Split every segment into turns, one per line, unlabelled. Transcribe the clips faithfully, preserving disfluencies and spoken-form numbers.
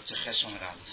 to Cheson Aleph.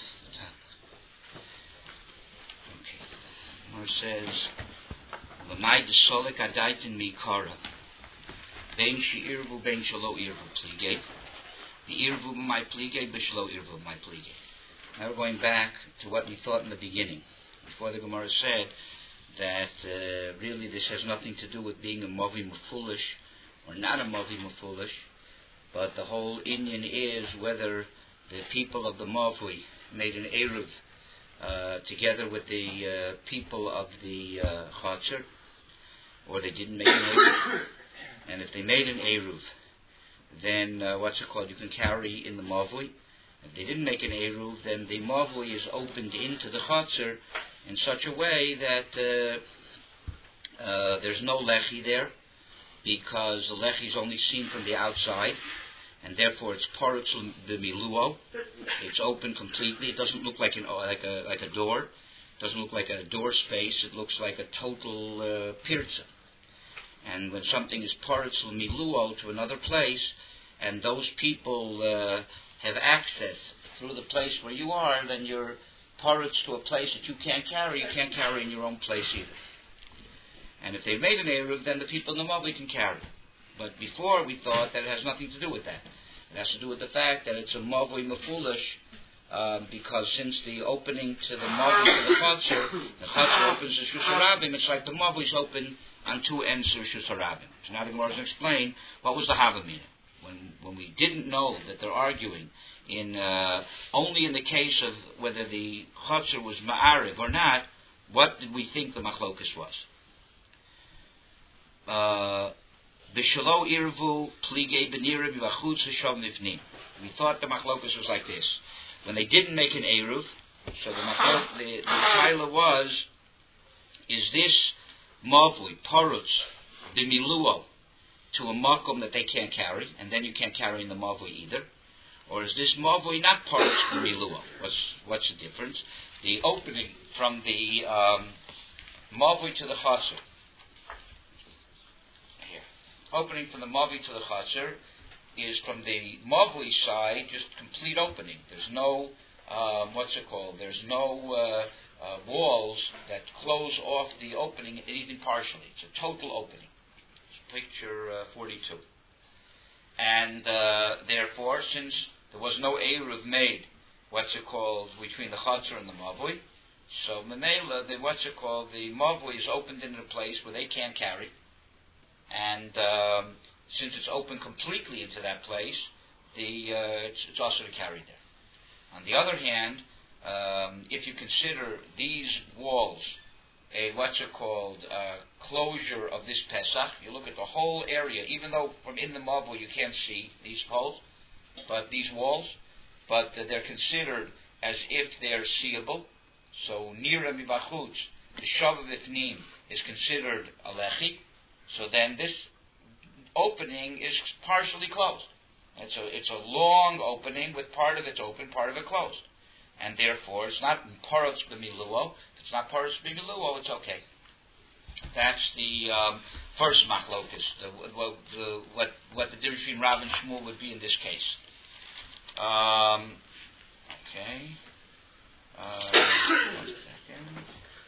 Okay. Where it says, "L'may desolik adaitin mikara, bein she'irvu bein shelo irvu pligei, the irvu my pligei b'shelo irvu my pligei." Now we're going back to what we thought in the beginning, before the Gemara said that uh, really this has nothing to do with being a movi mufulish or not a movi mufulish, but the whole inyan is whether the people of the Mavui made an Eruv uh, together with the uh, people of the uh, Chatzar, or they didn't make an Eruv. And if they made an Eruv, then uh, what's it called? You can carry in the Mavui. If they didn't make an Eruv, then the Mavui is opened into the Chatzar in such a way that uh, uh, there's no Lechi there, because the Lechi is only seen from the outside, and therefore it's parutz b'miluo. It's open completely. It doesn't look like an like a like a door. It doesn't look like a door space. It looks like a total uh, pirza. And when something is parutz b'miluo to another place, and those people uh, have access through the place where you are, then you're parutz to a place that you can't carry. You can't carry in your own place either. And if they've made an Eruv, then the people in the Mavui can carry. But before we thought that it has nothing to do with that. It has to do with the fact that it's a Mavui Mefulish, uh, because since the opening to the Mavui to the Chatzar, the Chatzar opens to Shus Harabim, it's like the Mavui is open on two ends to Shus Harabim. So now the Gemara is going to explain what was the Havamina. When when we didn't know that they're arguing in uh, only in the case of whether the Chatzar was Ma'ariv or not, what did we think the Machlokas was? Uh, B'shelo irvu pligei b'nirav v'achutz v'shov nivnim. We thought the machlokas was like this. When they didn't make an eruv, so the machlok, the, the shaila was, is this mavui parutz b'miluo to a makom that they can't carry, and then you can't carry in the mavui either, or is this mavui not parutz b'miluo? What's what's the difference? The opening from the um, mavui to the chaser. Opening from the Mavui to the Chatzar is from the Mavui side, just complete opening. There's no, um, what's it called? There's no uh, uh, walls that close off the opening even partially. It's a total opening. It's picture uh, forty-two. And uh, therefore, since there was no Eruv made, what's it called, between the Chatzar and the Mavui, so Memela, the what's it called, the Mavui is opened into a place where they can't carry. And um, since it's open completely into that place, the uh, it's, it's also to carry there. On the other hand, um, if you consider these walls a what's it called uh, closure of this Pesach, you look at the whole area, even though from in the Mavui you can't see these poles, but these walls, but uh, they're considered as if they're seeable. So nira mivachutz, the shav v'fnim is considered a lechi. So then this opening is partially closed. It's a, it's a long opening with part of it open, part of it closed. And therefore, it's not parutz b'miluo. If it's not parutz b'miluo, it's okay. That's the um, first machlokus, the, the, the, what, what the difference between Rav and Shmuel would be in this case. Um, okay. Uh, one second.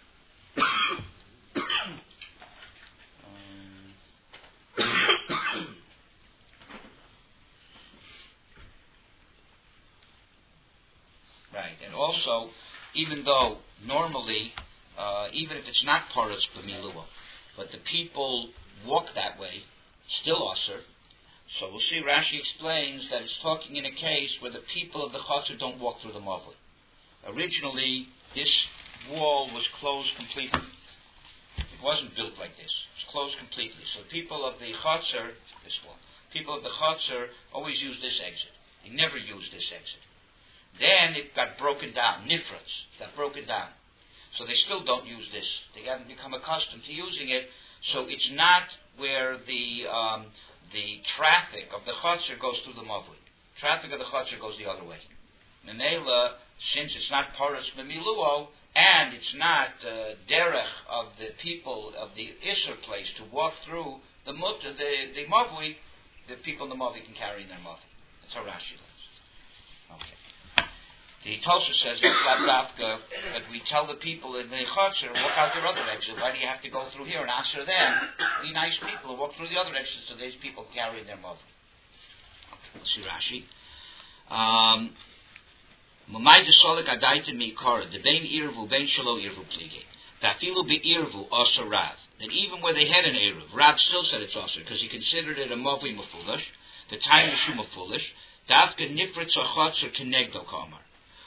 Right, and also, even though normally, uh, even if it's not parutz b'miluo, but the people walk that way, still aser. So we'll see. Rashi explains that it's talking in a case where the people of the chatzar don't walk through the mavui. Originally, this wall was closed completely. It wasn't built like this. It's closed completely. So people of the chatzar, this wall, people of the chatzar always use this exit. They never use this exit. Then it got broken down. Nifratz got broken down. So they still don't use this. They haven't become accustomed to using it. So it's not where the um, the traffic of the chatzar goes through the mavui. Traffic of the chatzar goes the other way. Memela, since it's not parutz b'miluo, and it's not uh, derech of the people of the Isser place to walk through the mut, the the mavui, the people in the mavui can carry in their mavui. That's how Rashi learns. Okay. The Tosha says that that we tell the people in the Chotzer, walk out their other exit. Why do you have to go through here and answer them? Be nice people who walk through the other exits so these people carry their mother. Okay, let's see Rashi. Um, Mamai desolik adaitim mikara debein irvu bein shalo irvu plige. Dafilu be irvu also Rav. That even where they had an eruv, Rav still said it's also because he considered it a mavui mafulish. The time is shumafulish. Dafka nifritz achotzer kenegdo kamar.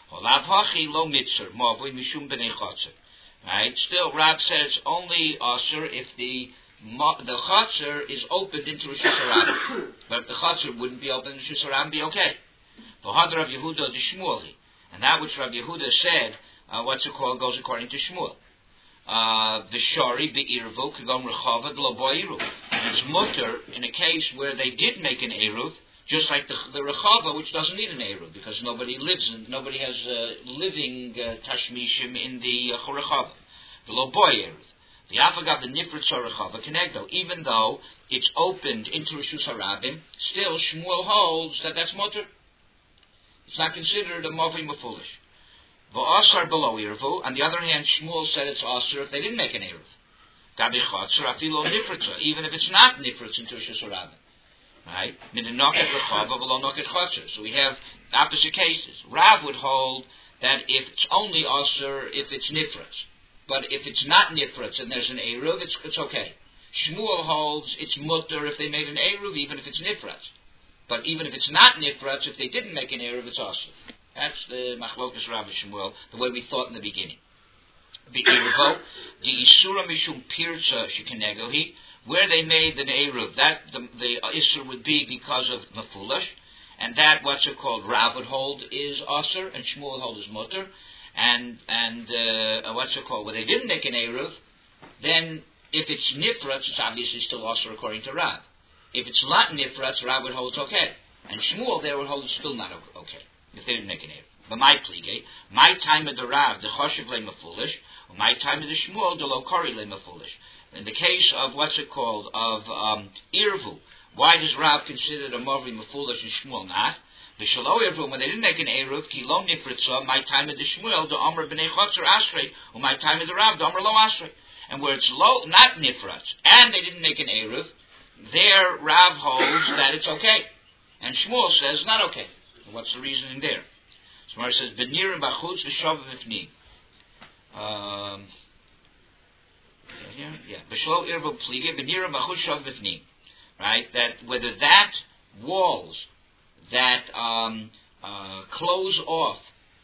Right? Still, Rav says only asur if the the chatzar is opened into Rishus Harabim. But if the chatzar wouldn't be open, Rishus Harabim be okay. V'had Rav Yehuda de Shmueli, and that which Rav Yehuda said, uh, what's it called, goes according to Shmuel. The shari be'irvu kagom rechava lo bo'iru. It's mutter in a case where they did make an eruv. Just like the, the Rechava, which doesn't need an Eruv, because nobody lives in, nobody has uh, living uh, Tashmishim in the uh, Rechava. The Loboy Eruv. The Afagav, the Nifritz Rechava, Kenegdo, even though it's opened into Rishus Harabim, still Shmuel holds that that's Mutter. It's not considered a Movi Mafulish. V'asar below Eruv. On the other hand, Shmuel said it's Asar if they didn't make an Eruv. Gabi Chatzar, Afilo Nifritz, even if it's not Nifritz into Rishus Harabim. Right? So we have opposite cases. Rav would hold that if it's only Asur, if it's Nifritz. But if it's not Nifritz and there's an Eruv, it's, it's okay. Shmuel holds it's Mutter if they made an Eruv, even if it's Nifritz. But even if it's not Nifritz, if they didn't make an Eruv, it's Asur. That's the Machlokas Rav and Shmuel, the way we thought in the beginning. The Eruvo, the Isura Mishum Pirza Shikenegohi, where they made an Eruv, that the, the Isur would be because of Mafulish, and that, what's it called, Rav would hold is Asur, and Shmuel hold is Mutter, and, and uh, what's it called, where they didn't make an Eruv, then if it's Nifratz, it's obviously still Asur according to Rav. If it's not Nifratz, Rav would hold it's okay, and Shmuel there would hold it's still not okay, if they didn't make an Eruv. But my plige, my time of the Rav, the Choshev le Mafulish, or my time of the Shmuel, the Lokori le Mafulish. In the case of, what's it called, of um, Irvu, why does Rav consider the Mavri Mafulish and Shmuel not? The Shalo Irvu, when they didn't make an Eruv, Ki Lo Nifritza, my time of the Shmuel, the Omer B'nei Chotzer Ashrei, or my time of the Rav, the Omer Lo Ashrei. And where it's low, not Nifratz, and they didn't make an Eruv, there Rav holds that it's okay. And Shmuel says not okay. So what's the reasoning there? Shmuel says, B'nirim B'chutz V'shav V'fnim. Um... Yeah, right? That whether that walls that um, uh, close off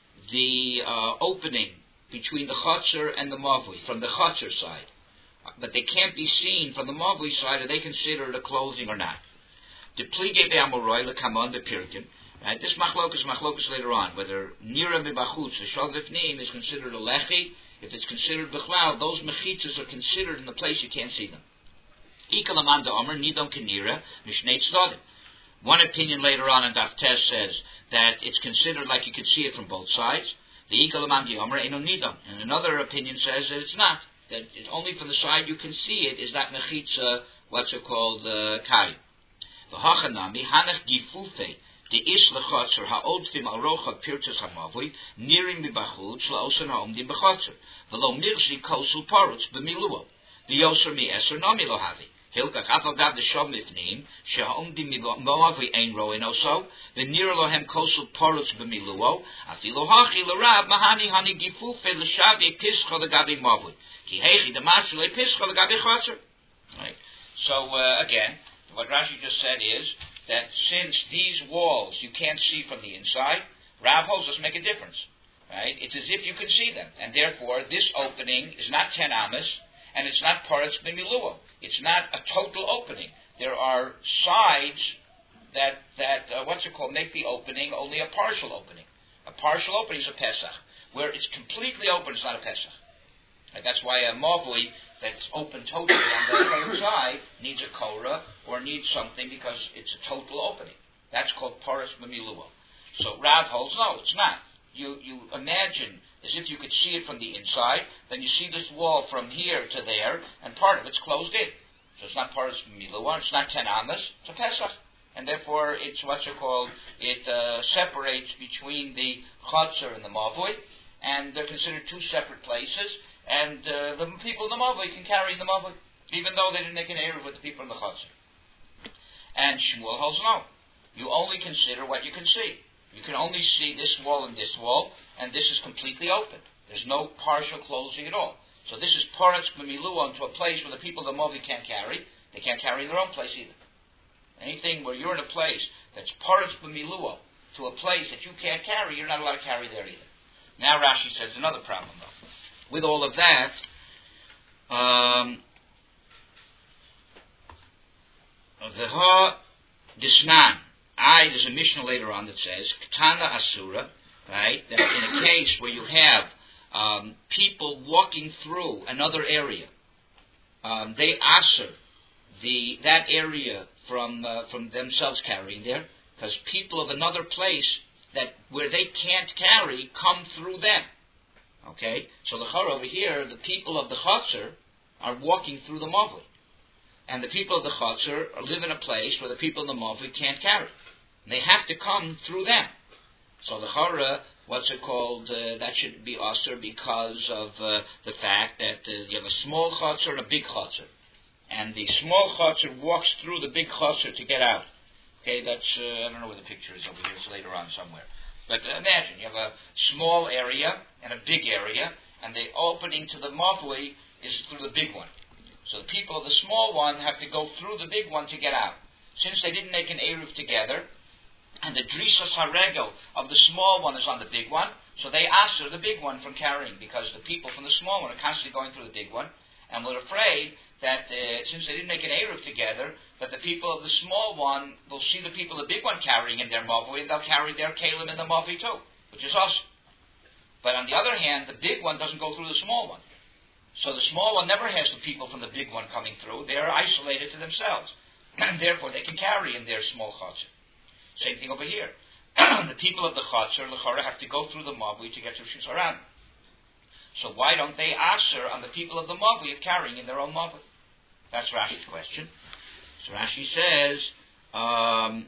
the uh, opening between the Chotzer and the Mavui from the Chotzer side, but they can't be seen from the Mavui side, are they considered a closing or not? The Plige be'amoroi lekamon be'pirkin. Right? This machlokas machlokas later on whether nira mibachutz the shavifnim is considered a lechi. If it's considered b'chlal, those mechitzas are considered in the place you can't see them. Ikalamanda Omer nidon kenira mishnei tzdadim. One opinion later on in Daf Tes says that it's considered like you could see it from both sides. The Ikalamanda Omer eno nidon. And another opinion says that it's not. That it's only from the side you can see it is that mechitza, what's it called, uh, kai. V'hachanami hanach gifufe. The ish lechotzer ha'odfim al rocha pirtus hamavui nirim mibachutz la'osan ha'omdim b'chotzer v'lo mirzi kosul parutz b'miluo v'yoser mi'eser nami lohavi hilkach afagav d'shom mifnim she'ha'omdim mibavui ein roin oso v'nir lohem kosul parutz b'miluo afilo hachi l'rab mahani hani gifufe l'shavi pischa l'gabi mavui ki hechi d'masri le'pischa l'gabi chotzer. Right. So uh, again, what Rashi just said is that since these walls you can't see from the inside, Rav holds doesn't make a difference. Right? It's as if you can see them. And therefore, this opening is not ten amas, and it's not paretz b'miluo. It's not a total opening. There are sides that, that uh, what's it called, make the opening only a partial opening. A partial opening is a Pesach. Where it's completely open, it's not a Pesach. Right? That's why a Mavui that's open totally on the other side needs a Korah or needs something because it's a total opening. That's called Paras Mamiluo. So Rav holds, no, it's not. You you imagine as if you could see it from the inside, then you see this wall from here to there, and part of it's closed in. So it's not Paras Mamiluo, it's not ten amas, it's a Pesach. and therefore it's what's it called, it uh, separates between the Chatzar and the Mavui, and they're considered two separate places, and uh, the people in the Mavui can carry the Mavui, even though they didn't make an Eruv with the people in the Chatzar. And Shmuel holds no. You only consider what you can see. You can only see this wall and this wall, and this is completely open. There's no partial closing at all. So this is Paratz B'Milua into a place where the people of the Movi can't carry. They can't carry in their own place either. Anything where you're in a place that's Paratz B'Milua to a place that you can't carry, you're not allowed to carry there either. Now Rashi says another problem though. With all of that, um, the Ha Disnan. I, there's a Mishnah later on that says, Ketana Asura, right, that in a case where you have um, people walking through another area, um, they asur the that area from uh, from themselves carrying there, because people of another place that where they can't carry come through them. Okay? So the Chor over here, the people of the Chatzar are walking through the Mavli. And the people of the Chatzar live in a place where the people in the Mavli can't carry. They have to come through them. So the Chora, what's it called, uh, that should be Asur because of uh, the fact that uh, you have a small Chatzar and a big Chatzar. And the small Chatzar walks through the big Chatzar to get out. Okay, that's, uh, I don't know where the picture is over here, it's later on somewhere. But uh, imagine, you have a small area and a big area, and the opening to the Mavli is through the big one. So the people of the small one have to go through the big one to get out. Since they didn't make an Eruv together, and the Drisas HaRegel of the small one is on the big one, so they asur the big one from carrying, because the people from the small one are constantly going through the big one, and we're afraid that uh, since they didn't make an Eruv together, that the people of the small one will see the people of the big one carrying in their Mavui, and they'll carry their Kalim in the Mavui too, which is awesome. But on the other hand, the big one doesn't go through the small one. So the small one never has the people from the big one coming through. They're isolated to themselves. And therefore they can carry in their small chatzar. Same thing over here. The people of the chatzar, l'chora, have to go through the Mavui to get to Rishus Haran. So why don't they asur on the people of the Mavui of carrying in their own Mavui? That's Rashi's question. So Rashi says, um,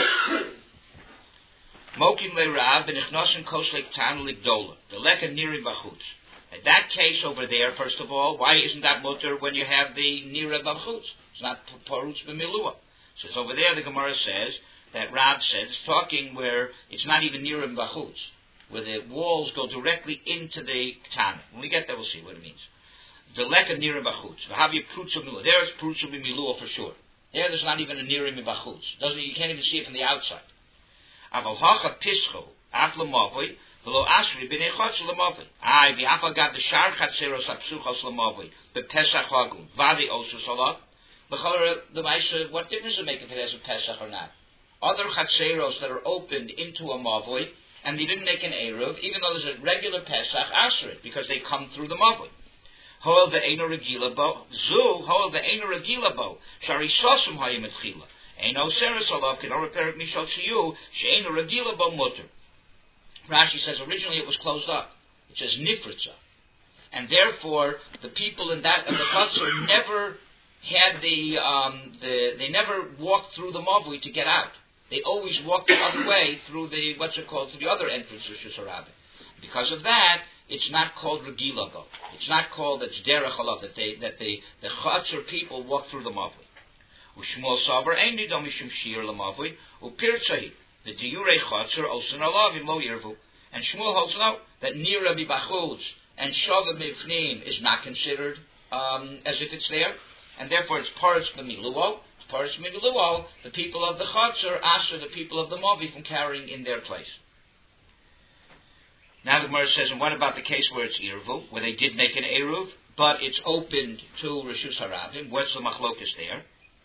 Mokim le'rav b'nichnosin kos le'ktan le'gdola. The leka niri b'chutz. In that case over there, first of all, why isn't that mutter when you have the nira b'chutz? It's not parutz b'milua. So it's over there the Gemara says, that Rav says, it's talking where it's not even nira b'chutz, where the walls go directly into the ktan. When we get there, we'll see what it means. The leka nira b'chutz. V'havya prutz b'milua. There is prutz b'milua for sure. There, there's not even a nira b'chutz. Doesn't you can't even see it from the outside. Aval hacha pischo af l'mavui v'lo ashri b'nei chotz l'mavui. Ay v'afal gav the shar chatzeros apsuchos l'mavui b'pesach hagum v'adi osus alav. The Maisha, what difference does it make if it has a pesach or not? Other chatzeros that are opened into a mavui and they didn't make an eruv, even though there's a regular pesach, asher it because they come through the mavui. Hoel ve'eino regila bo zu hoel ve'eino regila bo shari sosum hayim etchila. Eino seres alav can repair mishal shiyu she'eino regila bo mutter. Rashi says originally it was closed up. It says nifritza, and therefore the people in that of the chatzor never had the um, the they never walked through the mavui to get out. They always walked the other way through the what's it called through the other entrance of Rishus Harabim. Because of that, it's not called regila bo. It's not called it's derech halav that they that the the chatzor people walk through the mavui. Ushmuel saber ein nidam mishum shir lemavui upirtzai the diurei chatzor osen alav im lo yirvu. And Shmuel holds no that nira bibachutz and shava mifnim is not considered um, as if it's there, and therefore it's paritz b'miluo. It's paritz b'miluo. The people of the chatzor asur the people of the mavi from carrying in their place. Now the Gemara says, and what about the case where it's irvu, where they did make an eruv, but it's opened to Rishus Harabim? What's the machlokas there?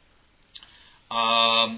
Um,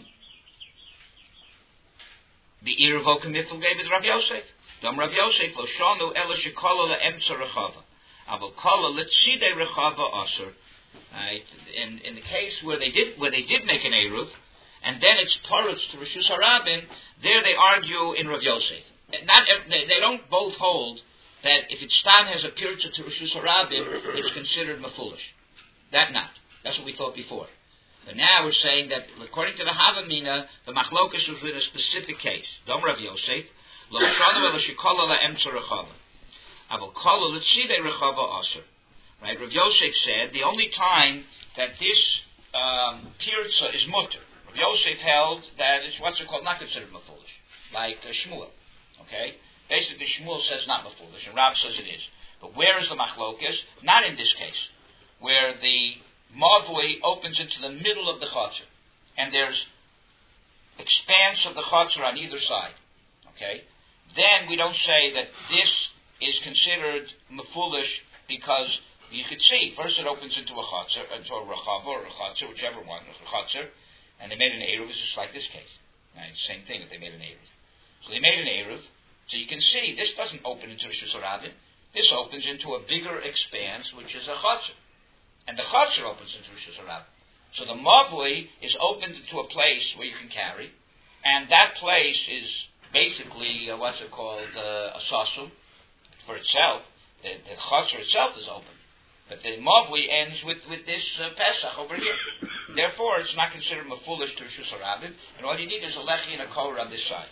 the irvo committal gave it Rav Yosef. Dam Rav Yosef lo shanu ela shekala le'emtza rechava. Aval kala le'tzidei rechava asur. Right? In in the case where they did where they did make an eruv, and then it's parutz to Rishus Harabim, there they argue in Rav Yosef. Not they, they don't both hold that if it stam has a pircha to Rishus Harabim, it's considered mafulish. That not. That's what we thought before. But now we're saying that according to the Havamina, the machlokas was with a specific case. Dom Rav Yosef, lo shanu el shikola la emtza rechava. Avol kola l'tzidei rechava aser. Right? Rav Yosef said the only time that this um, pirza is mutter. Rav Yosef held that it's what's it called not considered mafulish, like uh, Shmuel. Okay, basically Shmuel says not mafulish, and Rav says it is. But where is the machlokas? Not in this case, where the mavui opens into the middle of the chutzner, and there's expanse of the chutzner on either side. Okay, then we don't say that this is considered mafulish because you could see first it opens into a chutzner, into a rechava or a chutzner, whichever one, a chutzner, and they made an eruv. It's just like this case. Right? Same thing if they made an eruv. So they made an eruv, so you can see this doesn't open into Rishus Harabim. This opens into a bigger expanse, which is a chutzner. And the chutzner opens into Rishus Harabim. So the mavui is opened into a place where you can carry, and that place is basically, uh, what's it called, uh, a sasum for itself. The, the chutzner itself is open. But the mavui ends with, with this uh, Pesach over here. Therefore, it's not considered mafulish to Rishus Harabim, and all you need is a lechi and a korah on this side.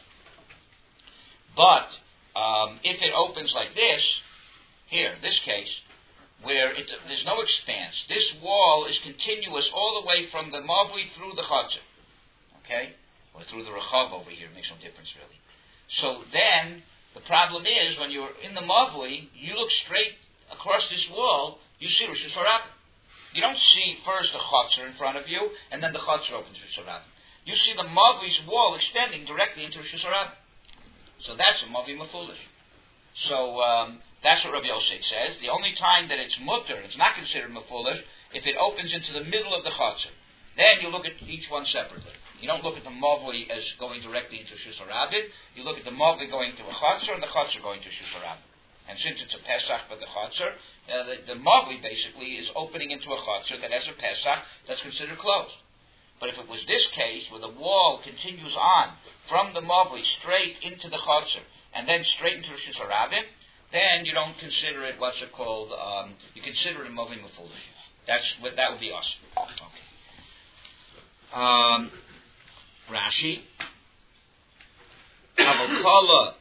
But um, if it opens like this, here, this case, where it, there's no expanse, this wall is continuous all the way from the mavui through the chutzner, okay, or through the rechav over here. It makes no difference really. So then the problem is when you're in the mavui, you look straight across this wall, you see Rishus Harabim. You don't see first the chutzner in front of you, and then the chutzner opens Rishus Harabim. You see the mavui's wall extending directly into Rishus Harabim. So that's a mavi mafulish. So um, that's what Rabbi Yosef says. The only time that it's mutter, it's not considered mafulish, if it opens into the middle of the chutzner. Then you look at each one separately. You don't look at the mavui as going directly into Rishus Harabim. You look at the mavui going to a chutzner and the chutzner going to Rishus Harabim. And since it's a Pesach for the chutzner, uh, the, the mavui basically is opening into a chutzner that has a Pesach that's considered closed. But if it was this case where the wall continues on from the mavui straight into the chutzner and then straight into Rishus Harabim, then you don't consider it what's it called. Um, you consider it a mavi mafulish. That's what that would be us. Okay. Um, Rashi. Avokala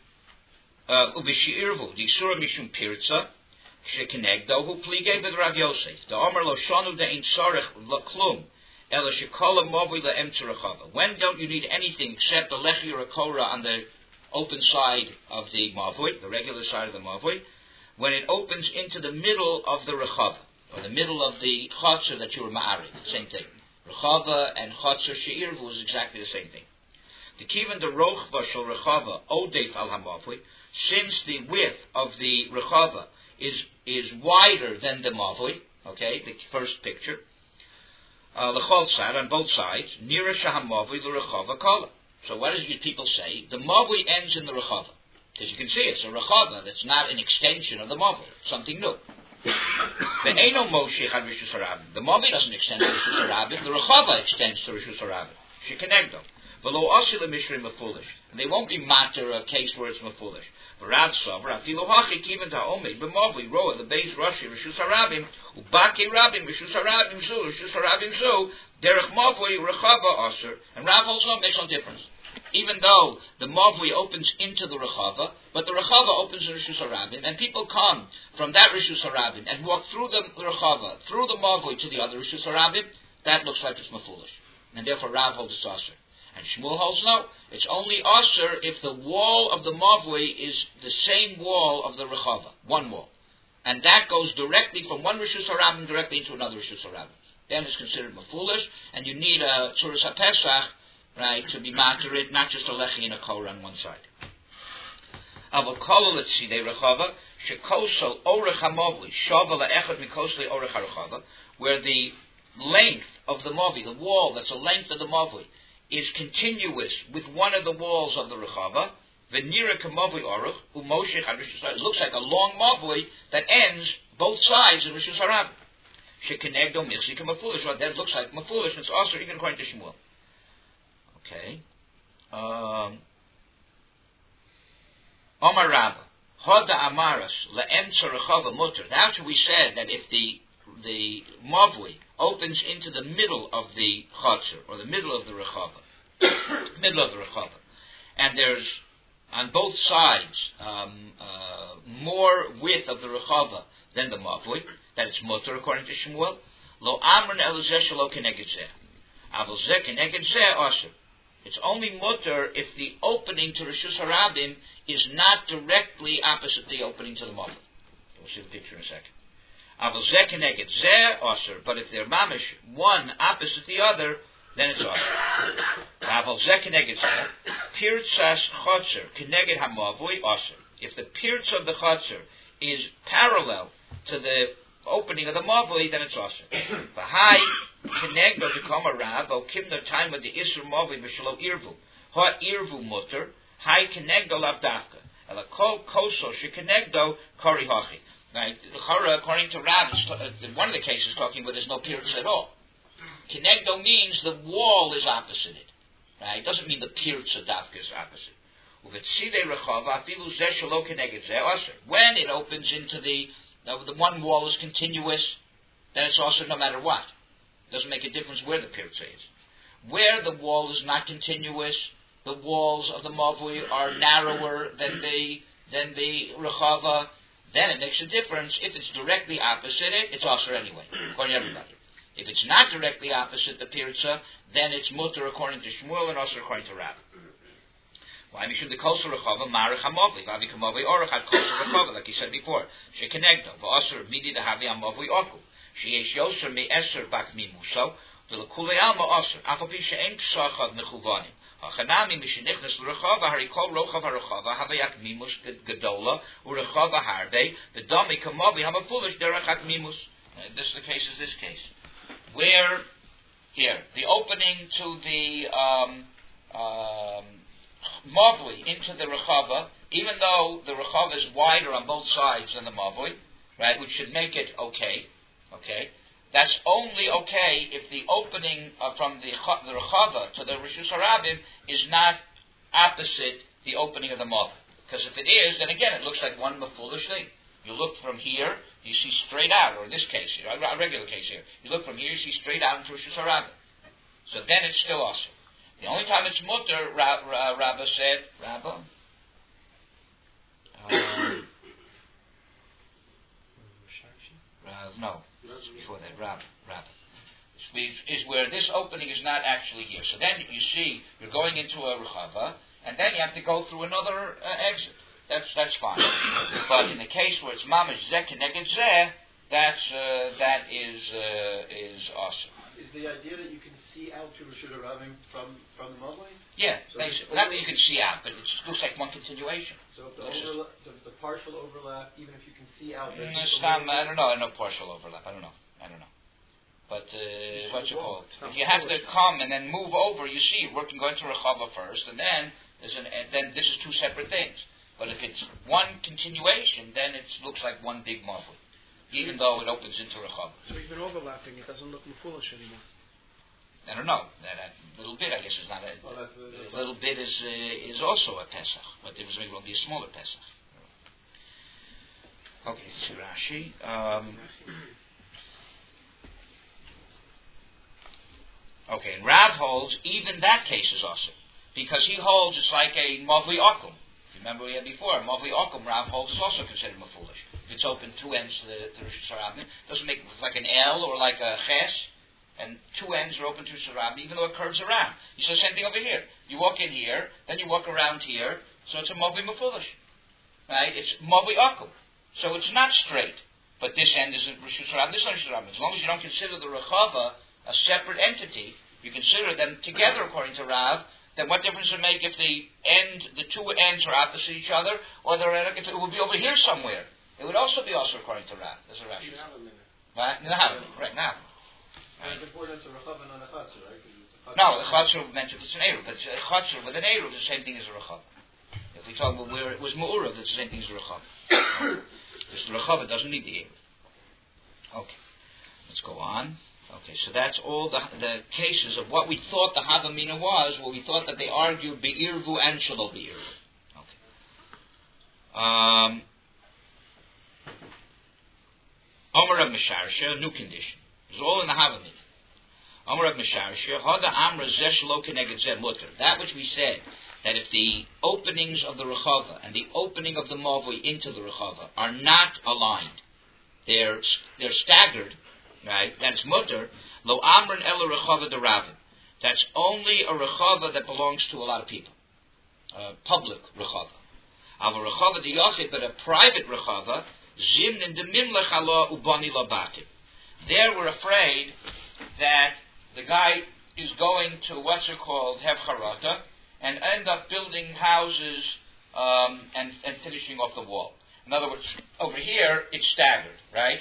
ubishirvu disura mishum pirza shekenegdo hu plige b'Rav Yosef. The Omer lo shanu de ein sarich laklum ela shekala mavui le'emtza rechava. When don't you need anything except the lechi or a korah on the open side of the mavui, the regular side of the mavui, when it opens into the middle of the rechava, or the middle of the chutzner that you were ma'arid, same thing. Rechava and chutzner she'irvu is exactly the same thing. The kivan the rochva shel rechava odef al hamavui, since the width of the rechava is is wider than the mavui, okay, the first picture, uh, the chol side on both sides, nira shahamavui the rechava kala. So what does people say? The mavui ends in the rechava. Because you can see it's a rechava that's not an extension of the mavui, something new. The Eino Moshe had Rishus Harabim. The mavui doesn't extend to Rishus Harabim, the rechava extends to Rishus Harabim. She connect them. Below also the Mishrei mafulish. And they won't be matter a case where it's mafulish. Rav Savra, Filo Hachik even to Omed, B'Mavli, Roa, the base Rashi, Rishus Harabim, Ubaki Rabim, Rishus Harabim Zu, Rishus Harabim Zu, Derech Mavli, Rechava Aser, and Rav holds no, makes no difference. Even though the Mavli opens into the Rechava, but the Rechava opens in Rishus Harabim, and people come from that Rishus Harabim and walk through the Rechava, through the Mavli to the other Rishus Harabim, that looks like it's mafulish. And therefore Rav holds it's Aser. And Shmuel holds no. It's only Aser if the wall of the Mavui is the same wall of the Rechava, one wall. And that goes directly from one Rishus Harabim directly into another Rishus Harabim. Then it's considered mafulish, and you need a Tzuras HaPesach, right, to be materit, not just a lechi and a korah on one side. Avokol letzidei Rechava, shekosel orech hamavui, shava le'echad mikosli orech harechava, where the length of the Mavi, the wall that's the length of the Mavui, is continuous with one of the walls of the Rechava, v'nira k'mavui aruch, u'moshech ad Rishus Harabim. It looks like a long Mavui that ends both sides of Rishus Harabim. Shekenegdo michsi k'mafulish. Well, that looks like mafulish, and it's also even according to Shmuel. Okay. Um, Omar Rabba, Hoda Amaras, le'emtza Rechava mutter. After we said that if the the mavui opens into the middle of the chotzer, or the middle of the rechava, middle of the rechava, and there's on both sides um, uh, more width of the rechava than the mavui, that it's mutter according to Shmuel. Lo amrun elazeh shelo keneged zeh, avol zeh keneged zeh asher. It's only mutter if the opening to Rishus Harabim is not directly opposite the opening to the mavui. We'll see the picture in a second. Avol zeh keneged zeh asher, but if they're mamish one opposite the other, then it's asher. Avol zeh keneged zeh, pirtzas chotzer keneged hamavui asher. If the pirtz of the chotzer is parallel to the opening of the mavui, then it's asher. V'hai kenegdo to come a rab o kimno time with the isur mavui b'shelo irvu. Ha irvu mutter, hai kenegdo lav dafka. Ela kol koso she kenegdo kori hachi. Right? According to Rab, in one of the cases talking where there's no pirtz at all. Kenegdo means the wall is opposite it. Right? It doesn't mean the pirtz of dafka is opposite. When it opens into the, the one wall is continuous, then it's also no matter what. It doesn't make a difference where the pirtz is. Where the wall is not continuous, the walls of the mavui are narrower than the than the rechava, then it makes a difference. If it's directly opposite it, it's also anyway, according to everybody. If it's not directly opposite the pirtza, then it's mutter according to Shmuel and also according to Rab. Why? Because the kosher rechava marich hamavli, vavi kamavli orach had kosher rechava, like he said before. She kenegdo v'asher midi dehavi hamavli oku. She yesh yoser mi eser bak mimuso v'lekulei alma asher. Afapi she'en psachad mechuvanim. Hachanami mishenichnas l'rechava harikol rochav harechava havayak mimus gedola urechava harbe the dami kamavi hamafulish derachat mimus. This is the case. Is this case where here the opening to the um, um, mavui into the rechava, even though the rechava is wider on both sides than the mavui, right, which should make it okay. Okay. That's only okay if the opening uh, from the, the rechava to the Rishus Harabim is not opposite the opening of the mavui. Because if it is, then again it looks like one foolish thing. You look from here, you see straight out, or in this case here, a regular case here, you look from here, you see straight out into Rishus Harabim. So then it's still awesome. The only time it's mutter, Ra- Ra- Rabbah said, Rabbah? Um, Rav, no, before that, Rabbah, Rabbah. Is where this opening is not actually here. So then you see, you're going into a rechava, and then you have to go through another uh, exit. That's that's fine. But in the case where it's mamash zeh keneged zeh, that's uh, that is uh, is awesome.
Is the idea that you can see out to Rishus Harabim from from the mavui?
Yeah, so basically. Not that you can see out, but it looks like one continuation.
So if, the overla- so if it's a partial overlap, even if you can see out...
Mm, some, I don't know, I know partial overlap, I don't know, I don't know. But, uh, what you call it? If you have to come and then move over, you see, you're working, going to Rechava first, and then, there's an, and then this is two separate things. But if it's one continuation, then it looks like one big mavui, even though it opens into Rechava.
So even overlapping, it doesn't look foolish anymore.
I don't know. That, that little bit, I guess, is not a...
Well, that's, that's
a little bit is uh, is also a Pesach, but it was maybe will be a smaller Pesach. Okay, so Rashi. Um, okay, and Rav holds even that case is awesome, because he holds it's like a Mavli Okum. Remember we had before, Mavli Okum, Rav holds is also considered foolish. If it's open two ends to the Rishus Harabim, it doesn't make it like an L or like a Ches. And two ends are open to Sarab, even though it curves around. You saw the same thing over here. You walk in here, then you walk around here, so it's a Movi Mefulish. Right? It's Movi Akum. So it's not straight. But this end is Rishus Harabim, this end is Sarab. As long as you don't consider the Rechava a separate entity, you consider them together according to Rav, then what difference does it make if the end, the two ends are opposite each other, or they're, it would be over here somewhere. It would also be also according to Rav. There's a Rav. Right? Now, right now.
Right. It's important it's a rechava, not a chatzor, right? A
no, the chatzor meant if it's an eruv, but a chatzor with an eruv is the same thing as a rechava. If we talk about where it was mu'urav, it's the same thing as a rechava. Because the rechava doesn't need the eruv. Okay, let's go on. Okay, so that's all the the cases of what we thought the havamina was, what we thought that they argued be'irvu and shelo be'irvu. Okay. Um. Omer Rav Rav Misharsha, a new condition. It's all in the Havamid. Amar Rav Misharsha, Hada Amra Zesh Lo Keneged Zeh Mutter. That which we said, that if the openings of the Rechava and the opening of the Mavui into the Rechava are not aligned, they're they're staggered, right? That's Mutter. Lo Amran Ela Rechava de Ravim. That's only a Rechava that belongs to a lot of people. Uh, public Rechava. Av Rechava de Yachid, but a private Rechava, Zimnin de Mimlech Allah Ubani Labatim. There we're afraid that the guy is going to what's it called, Hevcharata, and end up building houses um, and, and finishing off the wall. In other words, over here, it's staggered, right?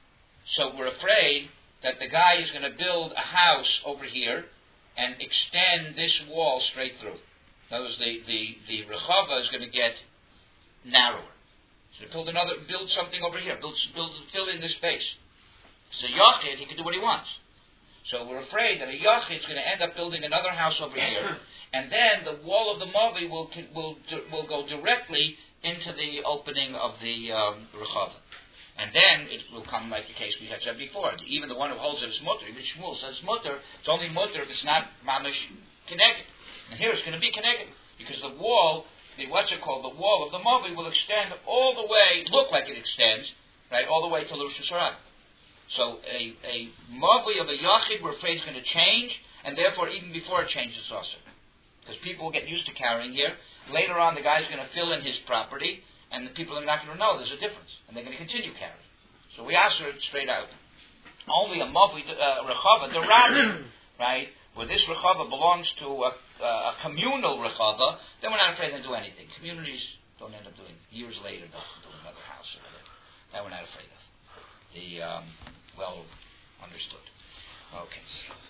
So we're afraid that the guy is going to build a house over here and extend this wall straight through. In other words, the, the, the Rechava is going to get narrower. So build another, build something over here, build, build, fill in this space. So Yachid, he can do what he wants. So we're afraid that a Yachid is going to end up building another house over here, and then the wall of the Mavi will will will go directly into the opening of the um, Rechava. And then it will come like the case we had said before. Even the one who holds it is mutter, even Shmuel says mutter, it's only mutter if it's not mamish connected. And here it's going to be connected, because the wall, the what's it called, the wall of the Mavi will extend all the way, look like it extends, right, all the way to Rosh Hashanah. So a, a Mavi of a Yachid we're afraid is going to change, and therefore even before it changes it's also. Because people will get used to carrying here. Later on the guy's going to fill in his property, and the people are not going to know there's a difference, and they're going to continue carrying. So we answer it straight out. Only a Mavi, uh, Rechava, the Rabbi, right, where this Rechava belongs to a, uh, a communal Rechava, then we're not afraid to do anything. Communities don't end up doing, years later, they'll do another house or whatever. That we're not afraid of. The, um, well understood. Okay.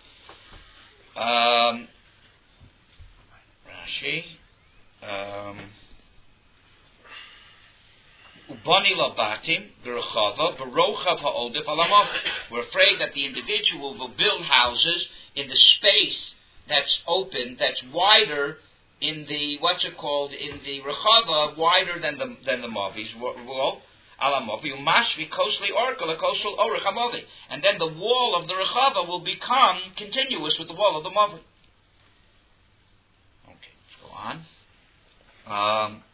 Um, Rashi. Um, Ubani labatim berachava berochav ha'odef alamav. We're afraid that the individual will build houses in the space that's open, that's wider in the what's it called in the rechava, wider than the than the mavi's wall. And then the wall of the Rechava will become continuous with the wall of the Mavi. Okay, let's go on. Um,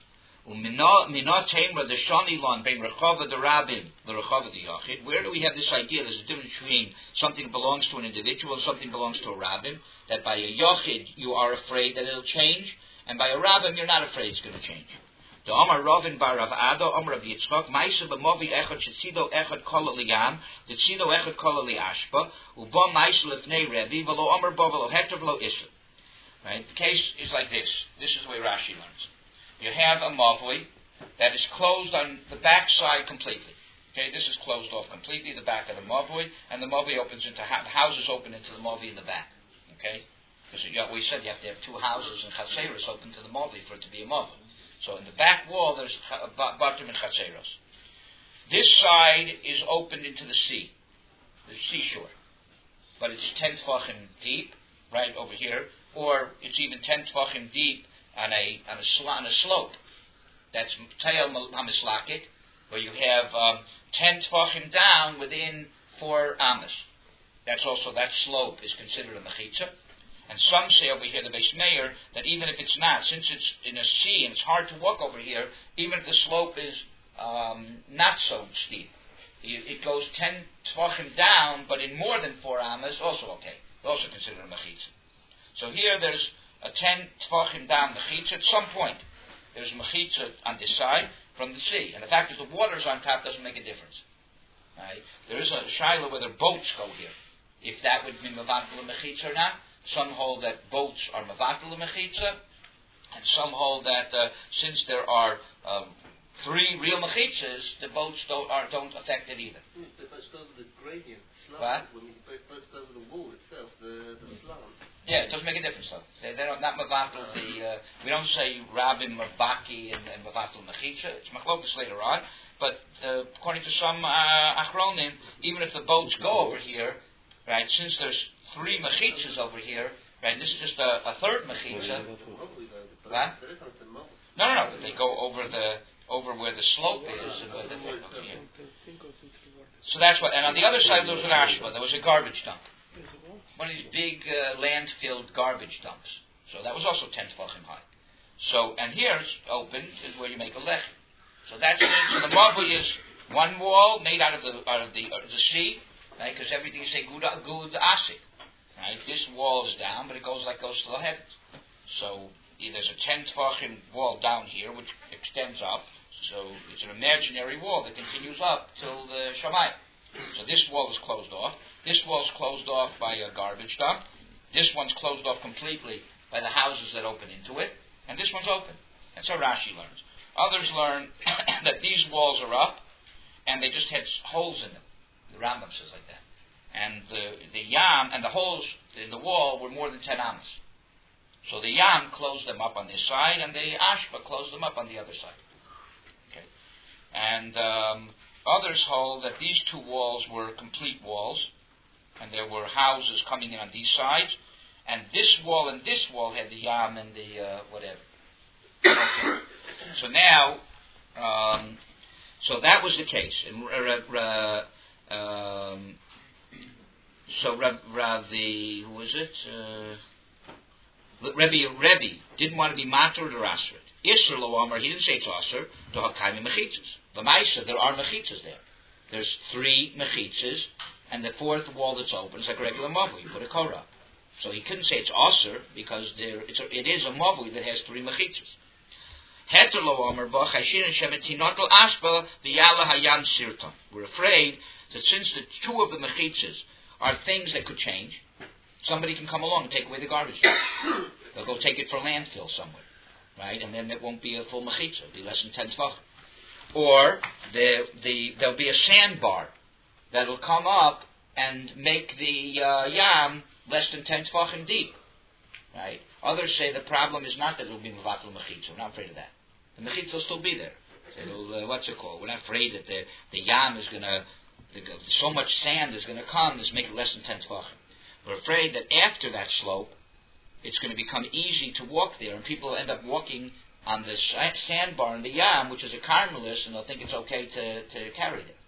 where do we have this idea? There's a difference between something that belongs to an individual and something that belongs to a rabbin. That by a Yachid you are afraid that it'll change, and by a rabbin you're not afraid it's going to change. The Omar Ravin bar Rav Ado, Omar Rav Yitzchak, Maisa b'movi echad shetzido echad kola liyam, shetzido echad kola liashpa, uba maisa lefnei Revi, v'lo Omar bo v'lo heter v'lo isra. Right? The case is like this. This is the way Rashi learns. You have a mavui that is closed on the back side completely. Okay, this is closed off completely, the back of the mavui, and the mavui opens into, the houses open into the mavui in the back. Okay? Because we said you have to have two houses and chaseros open to the mavui for it to be a mavui. So in the back wall, there's batim and chatzeros. This side is opened into the sea, the seashore. But it's ten tefachim deep, right over here, or it's even ten tefachim deep on a on a, sl- on a slope. That's Tayel HaMislakik, where you have um, ten tefachim down within four amas. That's also, that slope is considered a mechitza. And some say over here, the Beis Meir, that even if it's not, since it's in a sea and it's hard to walk over here, even if the slope is um, not so steep, it goes ten tefachim down, but in more than four amas, also okay. Also considered a mechitza. So here there's a ten tefachim down mechitza. At some point, there's mechitza on this side from the sea. And the fact that the water's on top doesn't make a difference. Right? There is a shaila whether boats go here. If that would be mevatel mechitza or not. Some hold that boats are mevatel mechitza, and some hold that uh, since there are um, three real mechitzas, the boats don't are, don't affect it either.
But boats go over the gradient, slant.
What?
When we boats go over the wall itself, the, the slant.
Yeah, it doesn't make a difference though. They, they're not mevatel the. Uh, we don't say rabbin mabaki and, and mevatel mechitza. It's machlokas later on, but uh, according to some uh, achronim, even if the boats go over here, right? Since there's three mechitzas over here, right? This is just a, a third mechitza. What? No, no, no. They go over the over where the slope is and where the thing over here. So that's what. And on the other side there was an ashpa. There was a garbage dump. One of these big uh, land-filled garbage dumps. So that was also ten tefachim high. So, and here it's open is where you make a lech. So that's it. So the mavui is one wall made out of the out of the, uh, the sea, right? Because everything you say good good asik, right? This wall is down, but it goes like goes to the heavens. So there's a ten tefachim wall down here which extends up. So it's an imaginary wall that continues up till the Shamayim. So this wall is closed off. This wall is closed off by a garbage dump. This one's closed off completely by the houses that open into it. And this one's open. That's how Rashi learns. Others learn that these walls are up and they just had holes in them. The Rambam says like that. And the, the Yam and the holes in the wall were more than ten amos. So the Yam closed them up on this side and the Ashba closed them up on the other side. Okay. And um, others hold that these two walls were complete walls and there were houses coming in on these sides. And this wall and this wall had the Yam and the uh, whatever. Okay. So now, um, so that was the case. And uh, uh, um, so Rav, Rav the who was it? Uh, Rebbe Rebbe didn't want to be matur or aseret. Isser lo Omer, he didn't say it's aser to hakayim mechitzas. The Maisa, there are mechitzas there. There's three mechitzas, and the fourth wall that's open is like a regular mavui. You put a korah. So he couldn't say it's aser because there it's a, it is a mavui that has three mechitzas. Heter lo Omer ba chashin shemetinot al ashba v'yala hayam sirtam. We're afraid that since the two of the mechitzas are things that could change, somebody can come along and take away the garbage. They'll go take it for landfill somewhere, right? And then it won't be a full mechitza. It'll be less than ten tvachim. Or the, the, there'll be a sandbar that'll come up and make the uh, yam less than ten tvachim deep, right? Others say the problem is not that it'll be mevatel mechitza. We're not afraid of that. The mechitza will still be there. It'll, uh, what's it called? We're not afraid that the, the yam is going to, so much sand is going to come to make it less than ten tvachim. We're afraid that after that slope, it's going to become easy to walk there, and people will end up walking on the sandbar in the Yam, which is a carmelist, and they'll think it's okay to, to carry them.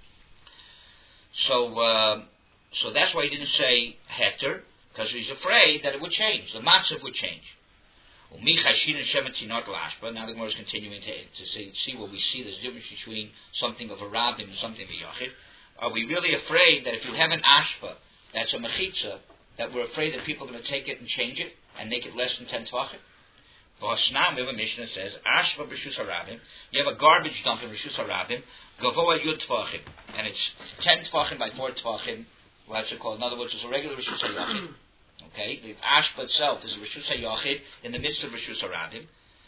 So, uh, so that's why he didn't say Heter, because he's afraid that it would change. The matzav would change. Now the Gemara is continuing to, to see, see what we see. There's a difference between something of a rabbin and something of a yachid. Are we really afraid that if you have an ashpa, that's a mechitza, that we're afraid that people are going to take it and change it and make it less than ten tvachim? Now we have a mission that says, Ashva b'Rishus HaRabim, you have a garbage dump in Rishus HaRabim, Gavoa Yud Tvachim, and it's ten tvachim by four tvachim, what's it called? In other words, it's a regular Rishus HaYachid. Okay, the Ashba itself is a Rishus HaYachid in the midst of Rishus HaRabim.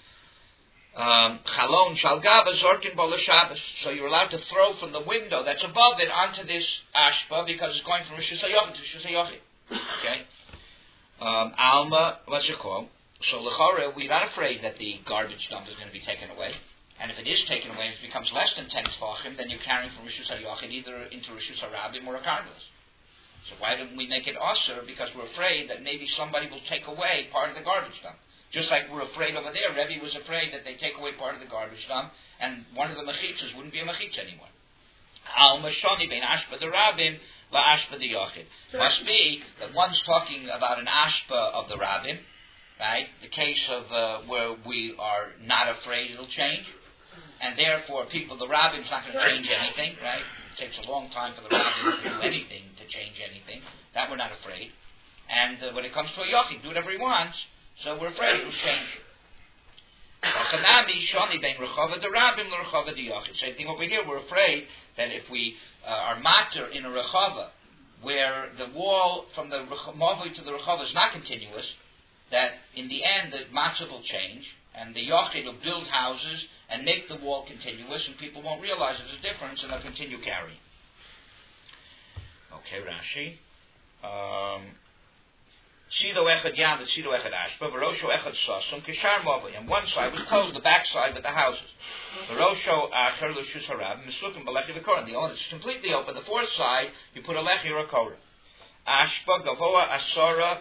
Chalon Shalgava Zorkin Bola Shabbos. So you're allowed to throw from the window that's above it onto this Ashba because it's going from Rishus HaYachid to Rishus HaYachid. Okay? Um, Alma, what's it called? So L'chora, we're not afraid that the garbage dump is going to be taken away. And if it is taken away, if it becomes less than ten tvachim, then you're carrying from Rishus HaYachid either into Rishus HaRabim or a carmelist. So why don't we make it aser? Because we're afraid that maybe somebody will take away part of the garbage dump. Just like we're afraid over there, Rebbe was afraid that they take away part of the garbage dump, and one of the mechitzas wouldn't be a mechitza anymore. Al mashoni bein ashba the rabbim la ashba the yachid. Must be that one's talking about an ashba of the rabbim, right? The case of uh, where we are not afraid it'll change, and therefore people, the rabbim's not going to change anything, right? It takes a long time for the rabbim to do anything to change anything. That we're not afraid. And uh, when it comes to a yachid, do whatever he wants. So we're afraid it will change. Same thing over here. We're afraid that if we uh, are matter in a rechava, where the wall from the mavui to the rechava is not continuous, that in the end the matter will change, and the yachid will build houses and make the wall continuous, and people won't realize there's a difference, and they'll continue carrying. Okay, Rashi. Um, Sido echad yam, the sido echad ashba, v'rosho echad sasum, kishar mavui. And one side was closed, the back side with the houses. V'rosho acher l'shus harab, misukim b'lechi v'korah. The one that's completely open, the fourth side, you put a lechi or a korah. Ashba, gavoa, asara,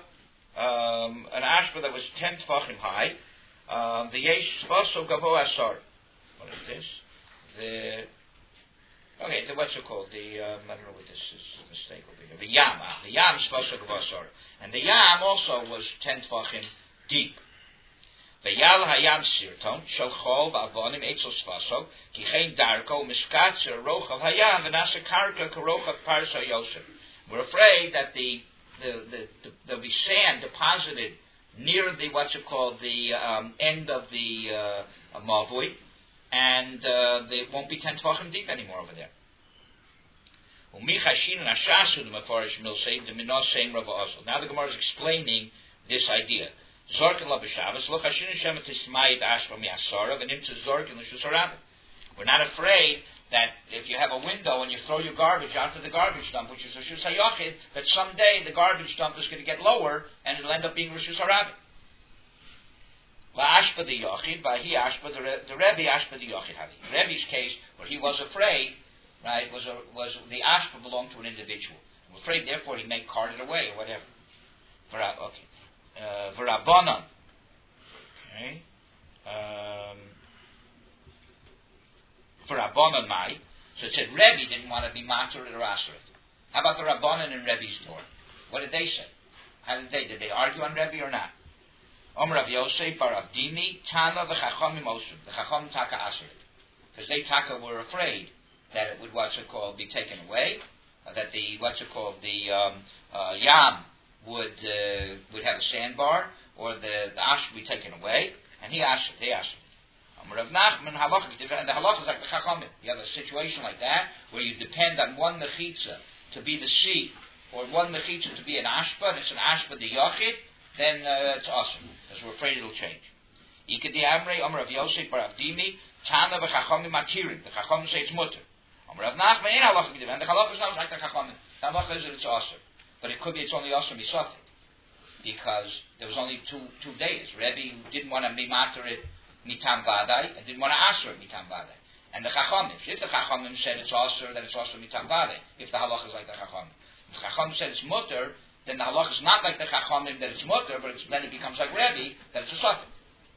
um, an ashba that was ten tvachim high, um, the yesh svaso gavoa asara. what is this? The okay, the what's it called? The um, I don't know what this is a mistake over here. The yam, ah, the yam shvasok v'asor, and the yam also was ten tefachim deep. V'yal hayam sirton shel chol v'avonim etzel shvasok ki chen darko miskatzer rochav hayam v'nasa karka karochav parsa yosef. We're afraid that the the the, the there'll be sand deposited near the what's it called the um, end of the uh, mavui, and uh, they won't be ten tefachim deep anymore over there. Now the Gemara is explaining this idea. We're not afraid that if you have a window and you throw your garbage onto the garbage dump, which is Rishus HaYochid, that someday the garbage dump is going to get lower and it'll end up being Rishus HaRabbi. La'ashpa the Yochid, vahi ashpa the Rebbe ashpa the Yochid havi. Rebbe's case, where he was afraid, right, was a, was the ashpa belonged to an individual. He was afraid, therefore he may cart it away or whatever. V'ra, okay. Uh, V'rabonon. Okay. Um... For Rabbanan Mai, so it said Rebbe didn't want to be Maturit or Aseret. How about the Rabbanan in Rebbe's door? What did they say? How did they? Did they argue on Rebbe or not? Om Rav Yosef bar Avdimi Tana v'Chachamim Osrim. The Chacham Taka Aseret, because they Taka were afraid that it would what's it called be taken away, uh, that the what's it called the um, uh, Yam would uh, would have a sandbar, or the the Ash would be taken away, and he asked it. They asked it. Rav Nachman halacha, and the halacha is like the Chachamim. You have a situation like that where you depend on one mechitza to be the sea, or one mechitza to be an ashpa, and it's an ashpa the yachid, then uh, it's awesome, because we're afraid it'll change. Ikadi Amrei, Amr Rav Yosef bar Avdimi, Tana v'Chachamim matirim. The Chachamim say it's mutter. Amr Rav Nachman ain't halacha, and the halacha is not like the Chachamim. The halacha is that it's awesome, but it could be it's only awesome misafik, because there was only two two days. Rebbe didn't want to be matarit mitam vadai, and didn't want to answer it mitam vadai. And the Chachamim, if the Chachamim said it's also that it's also mitam vadai, if the halach is like the Chachamim. If the Chachamim said it's mutter, then the halach is not like the Chachamim that it's mutter, but it's, then it becomes like Rebbe, that it's a sotah.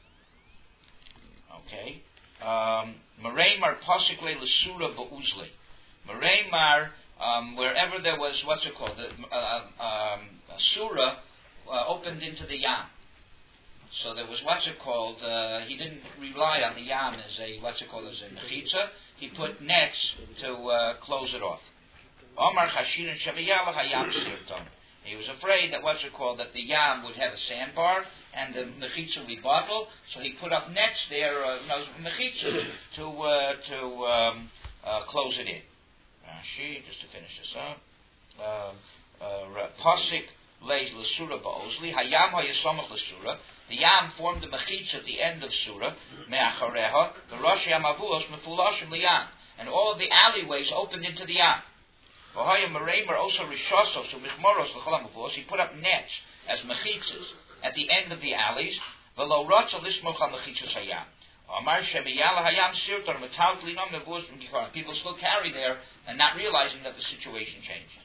Okay. Mareimar posikle l'sura ba'uzle. Mareimar, um, wherever there was, what's it called, the uh, um, a surah uh, opened into the yam. So there was what's it called. Uh, he didn't rely on the yam as a what's it called as a mechitza. He put nets to uh, close it off. Omar Chashin and Shaviyala Hayam Sirton. He was afraid that what's it called that the yam would have a sandbar and the mechitza would be bottled. So he put up nets there, uh, no, mechitza to uh, to um, uh, close it in. Rashi, just to finish this up. Pasik lays l'sura ba'ozli hayam hayasomach l'sura. The yam formed the mechitza at the end of surah, me'achareha, the rosh yamavuos mefulashim liyam, and all of the alleyways opened into the yam. V'hayam mereimer also rishosos, so michmoros l'chol he put up nets as mechitzas at the end of the alleys, v'lo rotza lismoch al mechitzas hayam. Amar shemiyala hayam sirton metal linom mevuos from gikoran. People still carry there and not realizing that the situation changed.